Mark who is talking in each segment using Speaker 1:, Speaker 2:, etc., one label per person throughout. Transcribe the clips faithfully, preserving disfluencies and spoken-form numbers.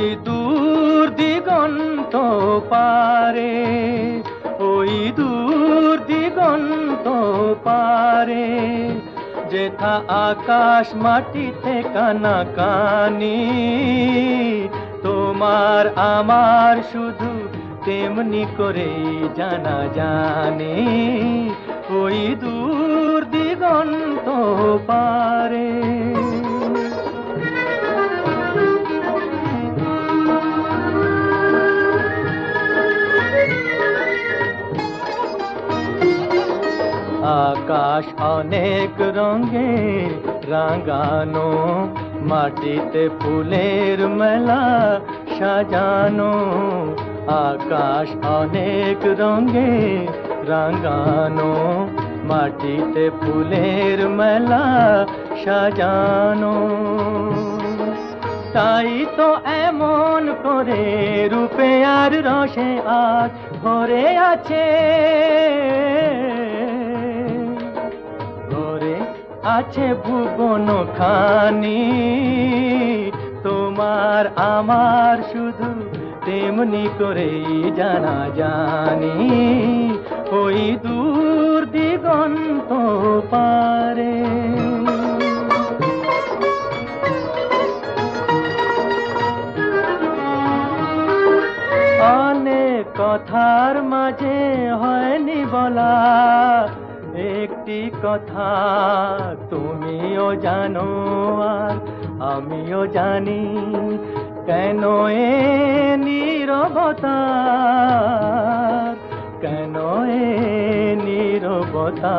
Speaker 1: ওই দূর দিগন্ত পারে, ওই দূর দিগন্ত পারে, যেথা আকাশ মাটিতে কানাকানি, তোমার আমার শুধু তেমনি করেই জানা জানে, ওই দূর দিগন্ত পারে। আকাশ অনেক রঙে রাঙানো, মাটিতে ফুলের মেলা সাজানো। আকাশ অনেক রঙে রাঙানো, মাটিতে ফুলের মেলা সাজানো। তাই তো এমন করে রূপে আর রসে আজ ভরে আছে, ভরে আছে ভুবন খানি। তোমার আমার শুধু তেমনি করেই জানা জানি, ওই দূর দিগন্ত পারে। অনেক কথার মাঝে হয়নি বলা একটি কথা, তুমিও জানো আর আমিও জানি, কেন এ নীরবতা, কেন এ নীরবতা।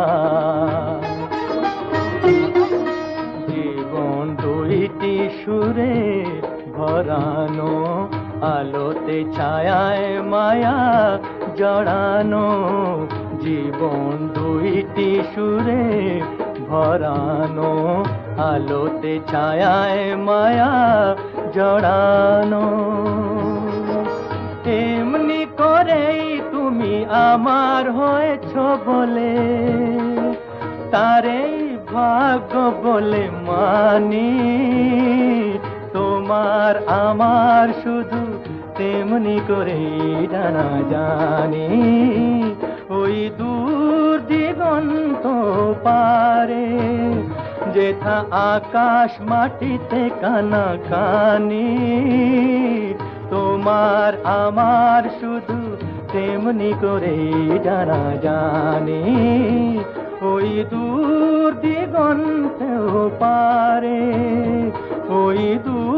Speaker 1: জীবন দুইটি সুরে ভরানো, আলোতে ছায়ায় মায়া জড়ানো। জীবন দুইটি সুরে ভরানো, আলোতে ছায়ায় মায়া জড়ানো। তেমনি করেই তুমি আমার হয়েছ বলে, তারেই ভাগ্য বলে মানি। তোমার আমার শুধু তেমনি করেই জানা জানি, ওই দূর দিগন্ত পারে, যেথা আকাশ মাটিতে কানাকানি। তোমার আমার শুধু তেমনি করেই জানা জানি, ওই দূর দিগন্ত পারে, ওই দূর